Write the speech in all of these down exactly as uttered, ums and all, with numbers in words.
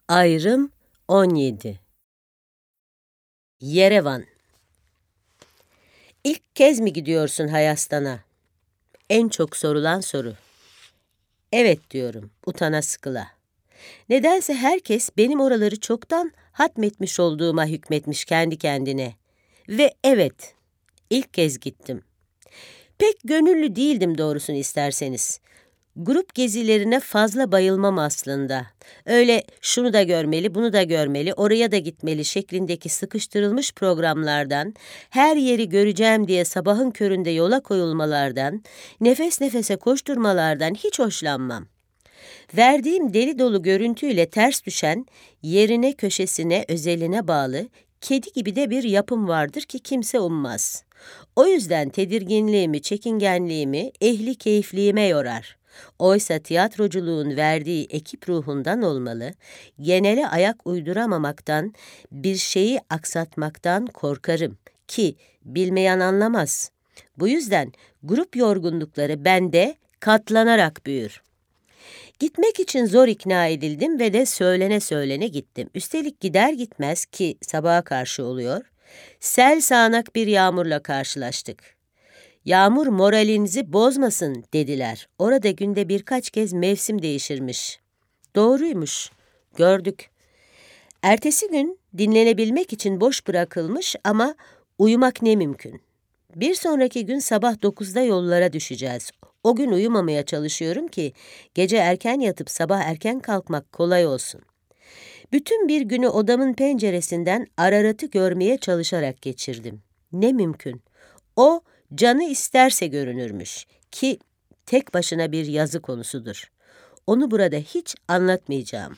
Ayrım on yedi. Yerevan. İlk kez mi gidiyorsun Hayastan'a? En çok sorulan soru. Evet diyorum, utana sıkıla. Nedense herkes benim oraları çoktan hatmetmiş olduğuma hükmetmiş kendi kendine. Ve evet, ilk kez gittim. Pek gönüllü değildim doğrusunu isterseniz. Grup gezilerine fazla bayılmam aslında. Öyle şunu da görmeli, bunu da görmeli, oraya da gitmeli şeklindeki sıkıştırılmış programlardan, her yeri göreceğim diye sabahın köründe yola koyulmalardan, nefes nefese koşturmalardan hiç hoşlanmam. Verdiğim deli dolu görüntüyle ters düşen, yerine köşesine, özeline bağlı, kedi gibi de bir yapım vardır ki kimse ummaz. O yüzden tedirginliğimi, çekingenliğimi, ehli keyifliğime yorar. Oysa tiyatroculuğun verdiği ekip ruhundan olmalı, genele ayak uyduramamaktan, bir şeyi aksatmaktan korkarım ki bilmeyen anlamaz. Bu yüzden grup yorgunlukları bende katlanarak büyür. Gitmek için zor ikna edildim ve de söylene söylene gittim. Üstelik gider gitmez ki sabaha karşı oluyor, sel sağanak bir yağmurla karşılaştık. Yağmur moralinizi bozmasın dediler. Orada günde birkaç kez mevsim değişirmiş. Doğruymuş, gördük. Ertesi gün dinlenebilmek için boş bırakılmış ama uyumak ne mümkün. Bir sonraki gün sabah dokuzda yollara düşeceğiz. O gün uyumamaya çalışıyorum ki gece erken yatıp sabah erken kalkmak kolay olsun. Bütün bir günü odamın penceresinden Ararat'ı görmeye çalışarak geçirdim. Ne mümkün. O canı isterse görünürmüş ki tek başına bir yazı konusudur. Onu burada hiç anlatmayacağım.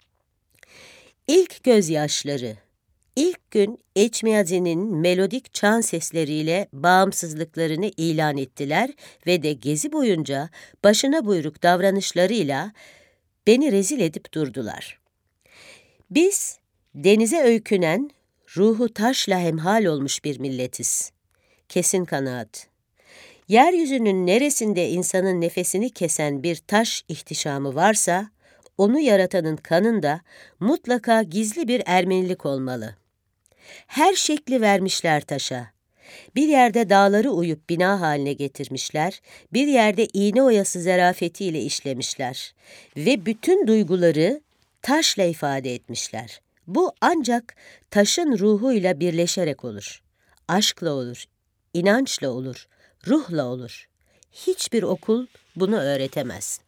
İlk gözyaşları. İlk gün Eçmiyazi'nin melodik çan sesleriyle bağımsızlıklarını ilan ettiler ve de gezi boyunca başına buyruk davranışlarıyla beni rezil edip durdular. Biz denize öykünen, ruhu taşla hemhal olmuş bir milletiz. Kesin kanaat. Yeryüzünün neresinde insanın nefesini kesen bir taş ihtişamı varsa, onu yaratanın kanında mutlaka gizli bir Ermenilik olmalı. Her şekli vermişler taşa. Bir yerde dağları uyup bina haline getirmişler, bir yerde iğne oyası zarafetiyle işlemişler ve bütün duyguları taşla ifade etmişler. Bu ancak taşın ruhuyla birleşerek olur. Aşkla olur, inançla olur, ruhla olur. Hiçbir okul bunu öğretemez.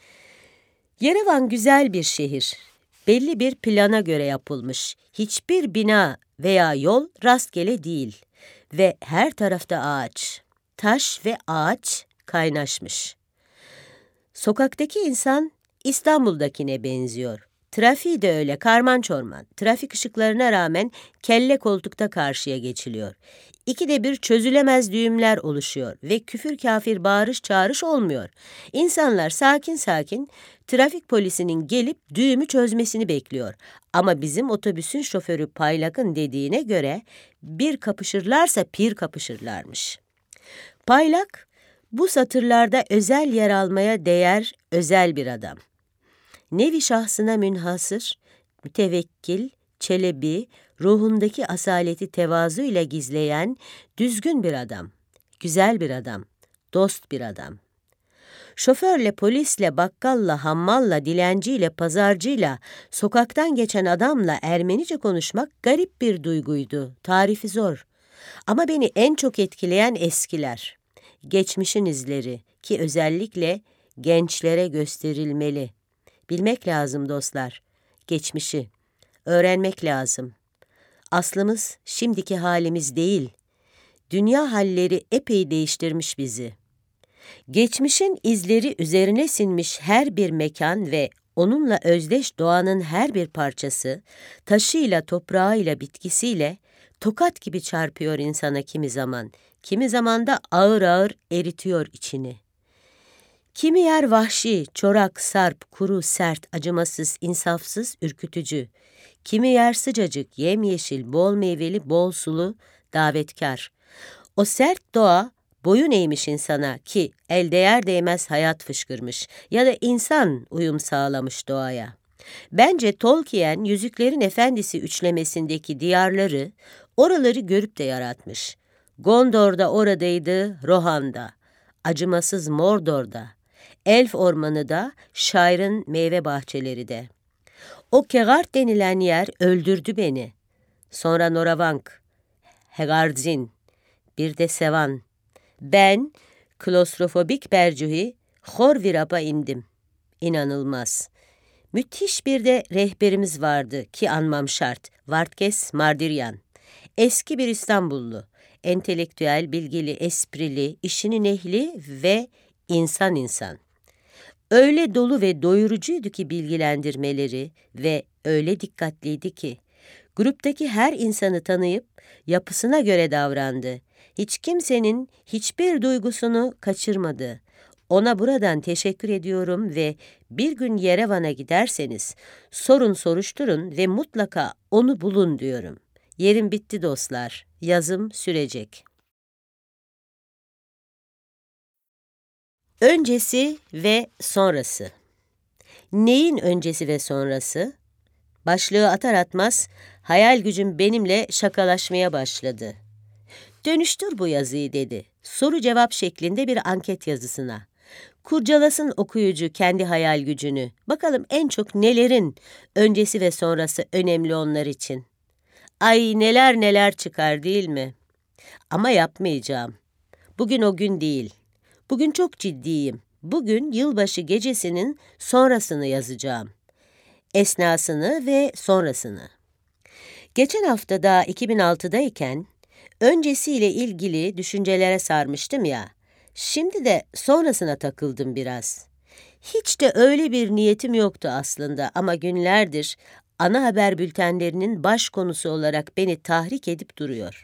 Yerevan güzel bir şehir. Belli bir plana göre yapılmış. Hiçbir bina veya yol rastgele değil. Ve her tarafta ağaç. Taş ve ağaç kaynaşmış. Sokaktaki insan İstanbul'dakine benziyor. Trafiği de öyle karman çorman. Trafik ışıklarına rağmen kelle koltukta karşıya geçiliyor. İkide bir çözülemez düğümler oluşuyor ve küfür kafir bağırış çağırış olmuyor. İnsanlar sakin sakin trafik polisinin gelip düğümü çözmesini bekliyor. Ama bizim otobüsün şoförü Paylak'ın dediğine göre bir kapışırlarsa pir kapışırlarmış. Paylak bu satırlarda özel yer almaya değer özel bir adam. Nevi şahsına münhasır, mütevekkil, çelebi, ruhundaki asaleti tevazu ile gizleyen düzgün bir adam, güzel bir adam, dost bir adam. Şoförle, polisle, bakkalla, hammalla, dilenciyle, pazarcıyla, sokaktan geçen adamla Ermenice konuşmak garip bir duyguydu, tarifi zor. Ama beni en çok etkileyen eskiler, geçmişin izleri ki özellikle gençlere gösterilmeli. Bilmek lazım dostlar, geçmişi, öğrenmek lazım. Aslımız şimdiki halimiz değil, dünya halleri epey değiştirmiş bizi. Geçmişin izleri üzerine sinmiş her bir mekan ve onunla özdeş doğanın her bir parçası, taşıyla, toprağıyla, bitkisiyle tokat gibi çarpıyor insana kimi zaman, kimi zaman da ağır ağır eritiyor içini. Kimi yer vahşi, çorak, sarp, kuru, sert, acımasız, insafsız, ürkütücü. Kimi yer sıcacık, yemyeşil, bol meyveli, bol sulu, davetkar. O sert doğa boyun eğmiş insana ki el değer değmez hayat fışkırmış ya da insan uyum sağlamış doğaya. Bence Tolkien, Yüzüklerin Efendisi üçlemesindeki diyarları, oraları görüp de yaratmış. Gondor'da oradaydı, Rohan'da, acımasız Mordor'da, Elf Ormanı da, Şair'in meyve bahçeleri de. O Kegart denilen yer öldürdü beni. Sonra Noravank, Hegardin, bir de Sevan. Ben, klostrofobik Bercuhi, Horvirap'a indim. İnanılmaz. Müthiş bir de rehberimiz vardı ki anmam şart. Vartkes Mardiryan. Eski bir İstanbullu. Entelektüel, bilgili, esprili, işinin ehli ve insan insan. Öyle dolu ve doyurucuydu ki bilgilendirmeleri ve öyle dikkatliydi ki gruptaki her insanı tanıyıp yapısına göre davrandı. Hiç kimsenin hiçbir duygusunu kaçırmadı. Ona buradan teşekkür ediyorum ve bir gün Yerevan'a giderseniz sorun soruşturun ve mutlaka onu bulun diyorum. Yerim bitti dostlar. Yazım sürecek. Öncesi ve sonrası. Neyin öncesi ve sonrası? Başlığı atar atmaz hayal gücüm benimle şakalaşmaya başladı. Dönüştür bu yazıyı dedi. Soru cevap şeklinde bir anket yazısına. Kurcalasın okuyucu kendi hayal gücünü. Bakalım en çok nelerin öncesi ve sonrası önemli onlar için. Ay neler neler çıkar değil mi? Ama yapmayacağım. Bugün o gün değil. Bugün çok ciddiyim. Bugün yılbaşı gecesinin sonrasını yazacağım. Esnasını ve sonrasını. Geçen hafta daha iki bin altıdayken öncesiyle ilgili düşüncelere sarmıştım ya. Şimdi de sonrasına takıldım biraz. Hiç de öyle bir niyetim yoktu aslında ama günlerdir ana haber bültenlerinin baş konusu olarak beni tahrik edip duruyor.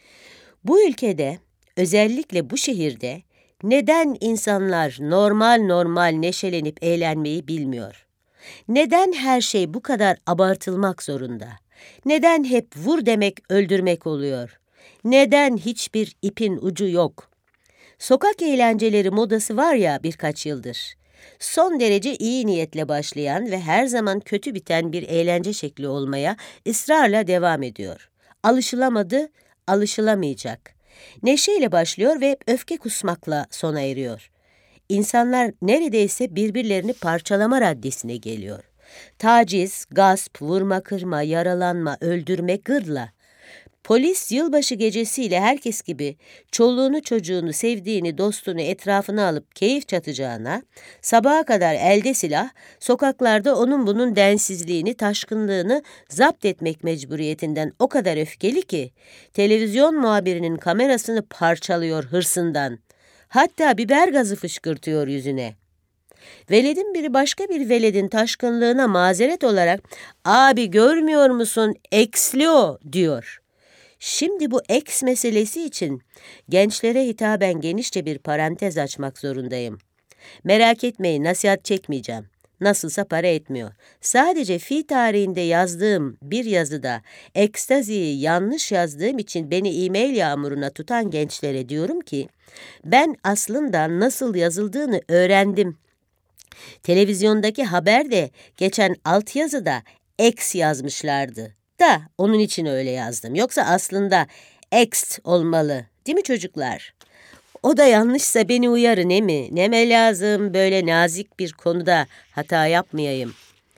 Bu ülkede, özellikle bu şehirde neden insanlar normal normal neşelenip eğlenmeyi bilmiyor? Neden her şey bu kadar abartılmak zorunda? Neden hep vur demek öldürmek oluyor? Neden hiçbir ipin ucu yok? Sokak eğlenceleri modası var ya birkaç yıldır. Son derece iyi niyetle başlayan ve her zaman kötü biten bir eğlence şekli olmaya ısrarla devam ediyor. Alışılamadı, alışılamayacak. Neşeyle başlıyor ve öfke kusmakla sona eriyor. İnsanlar neredeyse birbirlerini parçalama raddesine geliyor. Taciz, gasp, vurma kırma, yaralanma, öldürme, gırla. Polis yılbaşı gecesiyle herkes gibi çoluğunu çocuğunu, sevdiğini, dostunu etrafına alıp keyif çatacağına, sabaha kadar elde silah, sokaklarda onun bunun densizliğini, taşkınlığını zapt etmek mecburiyetinden o kadar öfkeli ki, televizyon muhabirinin kamerasını parçalıyor hırsından. Hatta biber gazı fışkırtıyor yüzüne. Veledin biri başka bir veledin taşkınlığına mazeret olarak "Abi görmüyor musun? Eksliyor." diyor. Şimdi bu eks meselesi için gençlere hitaben genişçe bir parantez açmak zorundayım. Merak etmeyin, nasihat çekmeyeceğim. Nasılsa para etmiyor. Sadece fi tarihinde yazdığım bir yazıda ekstaziyi yanlış yazdığım için beni e-mail yağmuruna tutan gençlere diyorum ki, ben aslında nasıl yazıldığını öğrendim. Televizyondaki haberde geçen altyazıda X yazmışlardı. Da onun için öyle yazdım. Yoksa aslında X olmalı. Değil mi çocuklar? O da yanlışsa beni uyarın emi. Neme lazım böyle nazik bir konuda hata yapmayayım.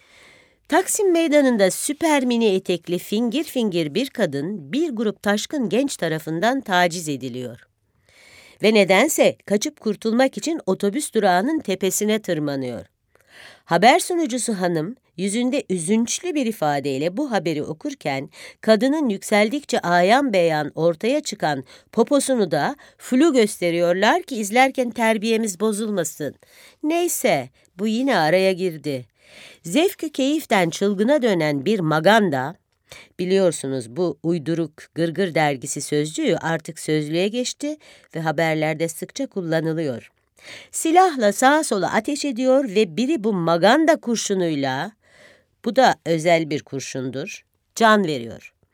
Taksim Meydanı'nda süper mini etekli fingir fingir bir kadın bir grup taşkın genç tarafından taciz ediliyor. Ve nedense kaçıp kurtulmak için otobüs durağının tepesine tırmanıyor. Haber sunucusu hanım yüzünde üzünçlü bir ifadeyle bu haberi okurken kadının yükseldikçe ayan beyan ortaya çıkan poposunu da flu gösteriyorlar ki izlerken terbiyemiz bozulmasın. Neyse bu yine araya girdi. Zevkü keyiften çılgına dönen bir maganda, biliyorsunuz bu uyduruk Gırgır dergisi sözcüğü artık sözlüğe geçti ve haberlerde sıkça kullanılıyor. Silahla sağa sola ateş ediyor ve biri bu maganda kurşunuyla, bu da özel bir kurşundur, can veriyor.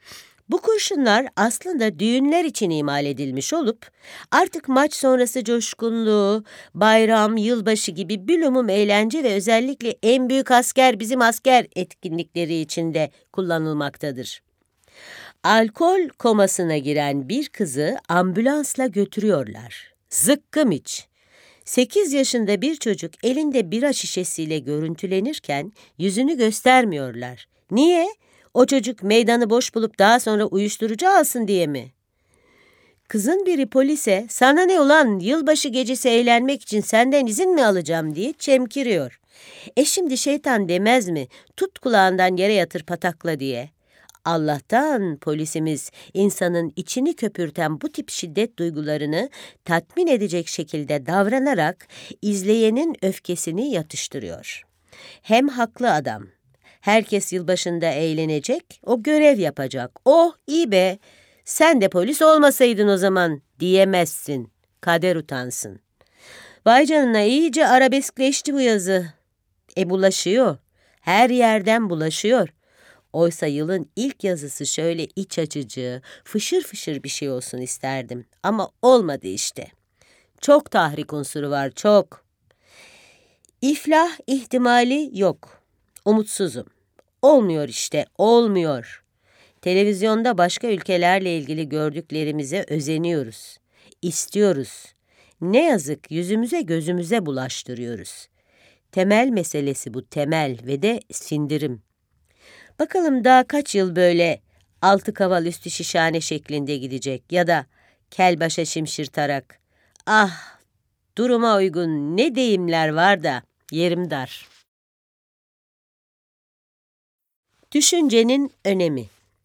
Bu kurşunlar aslında düğünler için imal edilmiş olup, artık maç sonrası coşkunluğu, bayram, yılbaşı gibi bilumum eğlence ve özellikle en büyük asker bizim asker etkinlikleri içinde kullanılmaktadır. Alkol komasına giren bir kızı ambulansla götürüyorlar. Zıkkım iç. sekiz yaşında bir çocuk elinde bira şişesiyle görüntülenirken yüzünü göstermiyorlar. Niye? O çocuk meydanı boş bulup daha sonra uyuşturucu alsın diye mi? Kızın biri polise, "Sana ne ulan, yılbaşı gecesi eğlenmek için senden izin mi alacağım?" diye çemkiriyor. E şimdi şeytan demez mi, "Tut kulağından yere yatır patakla" diye. Allah'tan polisimiz insanın içini köpürten bu tip şiddet duygularını tatmin edecek şekilde davranarak izleyenin öfkesini yatıştırıyor. Hem haklı adam. Herkes yılbaşında eğlenecek, o görev yapacak. "Oh iyi be, sen de polis olmasaydın o zaman" diyemezsin. Kader utansın. Vay canına, iyice arabeskleşti bu yazı. E bulaşıyor. Her yerden bulaşıyor. Oysa yılın ilk yazısı şöyle iç açıcı, fışır fışır bir şey olsun isterdim. Ama olmadı işte. Çok tahrik unsuru var, çok. İflah ihtimali yok. Umutsuzum. Olmuyor işte, olmuyor. Televizyonda başka ülkelerle ilgili gördüklerimize özeniyoruz. İstiyoruz. Ne yazık yüzümüze gözümüze bulaştırıyoruz. Temel meselesi bu, temel ve de sindirim. Bakalım daha kaç yıl böyle altı kaval üstü şişhane şeklinde gidecek ya da kel başa şimşirtarak. Ah, duruma uygun ne deyimler var da yerim dar. Düşüncenin önemi.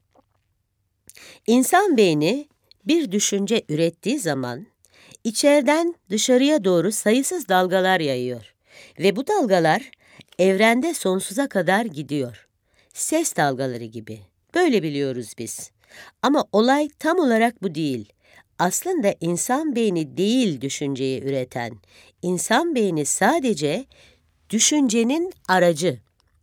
İnsan beyni bir düşünce ürettiği zaman içeriden dışarıya doğru sayısız dalgalar yayıyor ve bu dalgalar evrende sonsuza kadar gidiyor. Ses dalgaları gibi. Böyle biliyoruz biz. Ama olay tam olarak bu değil. Aslında insan beyni değil düşünceyi üreten. İnsan beyni sadece düşüncenin aracı.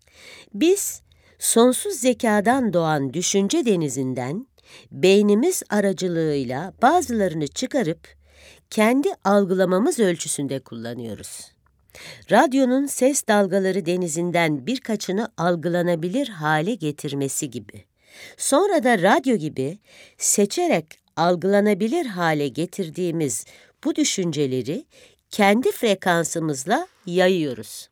Biz sonsuz zekadan doğan düşünce denizinden beynimiz aracılığıyla bazılarını çıkarıp kendi algılamamız ölçüsünde kullanıyoruz. Radyonun ses dalgaları denizinden birkaçını algılanabilir hale getirmesi gibi. Sonra da radyo gibi seçerek algılanabilir hale getirdiğimiz bu düşünceleri kendi frekansımızla yayıyoruz.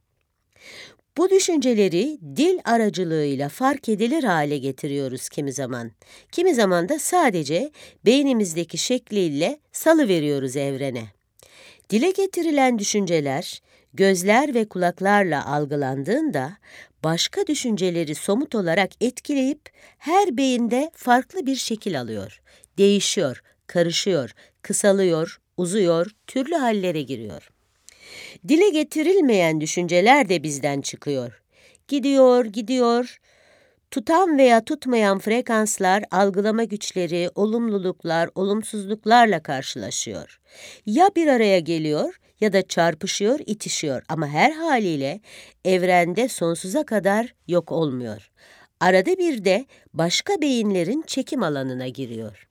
Bu düşünceleri dil aracılığıyla fark edilir hale getiriyoruz kimi zaman. Kimi zaman da sadece beynimizdeki şekliyle salıveriyoruz evrene. Dile getirilen düşünceler, gözler ve kulaklarla algılandığında başka düşünceleri somut olarak etkileyip her beyinde farklı bir şekil alıyor. Değişiyor, karışıyor, kısalıyor, uzuyor, türlü hallere giriyor. Dile getirilmeyen düşünceler de bizden çıkıyor. Gidiyor, gidiyor. Tutan veya tutmayan frekanslar, algılama güçleri, olumluluklar, olumsuzluklarla karşılaşıyor. Ya bir araya geliyor ya da çarpışıyor, itişiyor ama her haliyle evrende sonsuza kadar yok olmuyor. Arada bir de başka beyinlerin çekim alanına giriyor.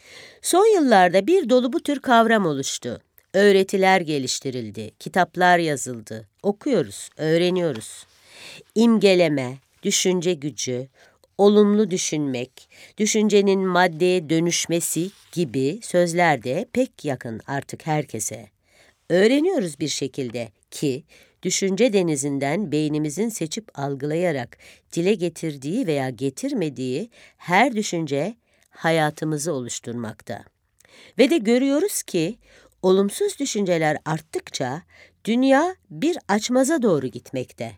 Son yıllarda bir dolu bu tür kavram oluştu. Öğretiler geliştirildi, kitaplar yazıldı, okuyoruz, öğreniyoruz. İmgeleme, düşünce gücü, olumlu düşünmek, düşüncenin maddeye dönüşmesi gibi sözler de pek yakın artık herkese. Öğreniyoruz bir şekilde ki düşünce denizinden beynimizin seçip algılayarak dile getirdiği veya getirmediği her düşünce hayatımızı oluşturmakta. Ve de görüyoruz ki olumsuz düşünceler arttıkça dünya bir açmaza doğru gitmekte.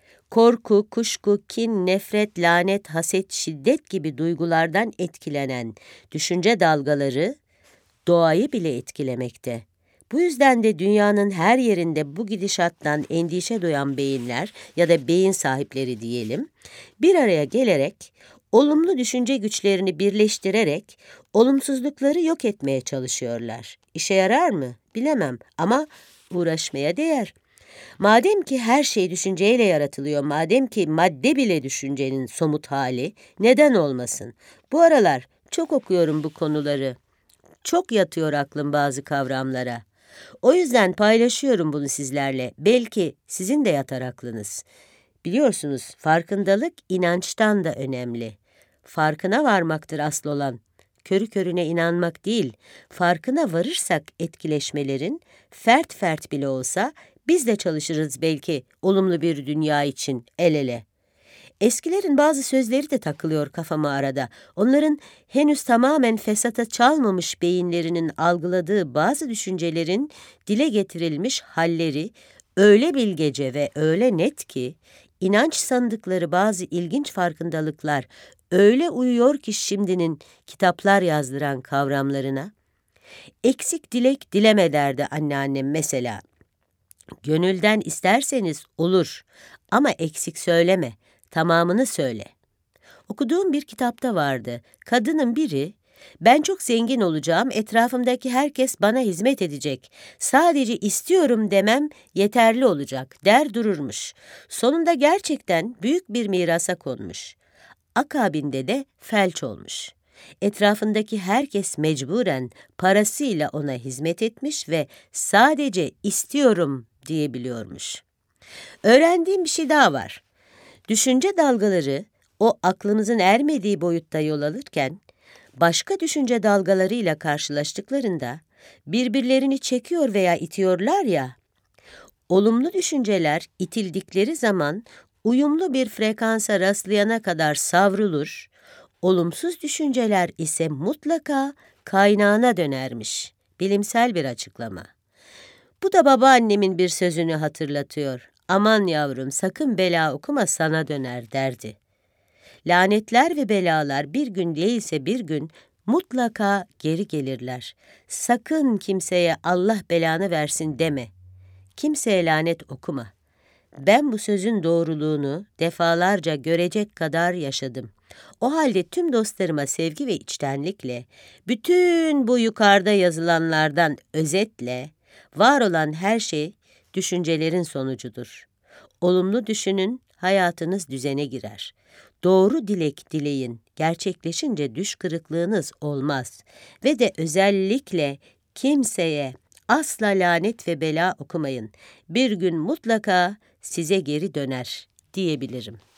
Korku, kuşku, kin, nefret, lanet, haset, şiddet gibi duygulardan etkilenen düşünce dalgaları doğayı bile etkilemekte. Bu yüzden de dünyanın her yerinde bu gidişattan endişe duyan beyinler ya da beyin sahipleri diyelim, bir araya gelerek olumlu düşünce güçlerini birleştirerek olumsuzlukları yok etmeye çalışıyorlar. İşe yarar mı? Bilemem ama uğraşmaya değer. Madem ki her şey düşünceyle yaratılıyor, madem ki madde bile düşüncenin somut hali, neden olmasın? Bu aralar çok okuyorum bu konuları. Çok yatıyor aklım bazı kavramlara. O yüzden paylaşıyorum bunu sizlerle. Belki sizin de yatar aklınız. Biliyorsunuz, farkındalık inançtan da önemli. Farkına varmaktır asıl olan. Körü körüne inanmak değil, farkına varırsak etkileşmelerin, fert fert bile olsa, biz de çalışırız belki olumlu bir dünya için el ele. Eskilerin bazı sözleri de takılıyor kafama arada. Onların henüz tamamen fesata çalmamış beyinlerinin algıladığı bazı düşüncelerin dile getirilmiş halleri öyle bilgece ve öyle net ki, inanç sandıkları bazı ilginç farkındalıklar öyle uyuyor ki şimdinin kitaplar yazdıran kavramlarına. Eksik dilek dileme derdi anneannem mesela. Gönülden isterseniz olur ama eksik söyleme, tamamını söyle. Okuduğum bir kitapta vardı. Kadının biri, ben çok zengin olacağım, etrafımdaki herkes bana hizmet edecek. Sadece istiyorum demem yeterli olacak der dururmuş. Sonunda gerçekten büyük bir mirasa konmuş. Akabinde de felç olmuş. Etrafındaki herkes mecburen parasıyla ona hizmet etmiş ve sadece istiyorum diyebiliyormuş. Öğrendiğim bir şey daha var. Düşünce dalgaları o aklımızın ermediği boyutta yol alırken, başka düşünce dalgalarıyla karşılaştıklarında birbirlerini çekiyor veya itiyorlar ya, olumlu düşünceler itildikleri zaman uyumlu bir frekansa rastlayana kadar savrulur, olumsuz düşünceler ise mutlaka kaynağına dönermiş. Bilimsel bir açıklama. Bu da babaannemin bir sözünü hatırlatıyor. Aman yavrum sakın bela okuma sana döner derdi. Lanetler ve belalar bir gün değilse bir gün mutlaka geri gelirler. Sakın kimseye Allah belanı versin deme. Kimseye lanet okuma. Ben bu sözün doğruluğunu defalarca görecek kadar yaşadım. O halde tüm dostlarıma sevgi ve içtenlikle, bütün bu yukarıda yazılanlardan özetle, var olan her şey düşüncelerin sonucudur. Olumlu düşünün, hayatınız düzene girer. Doğru dilek dileyin, gerçekleşince düş kırıklığınız olmaz. Ve de özellikle kimseye asla lanet ve bela okumayın. Bir gün mutlaka size geri döner diyebilirim.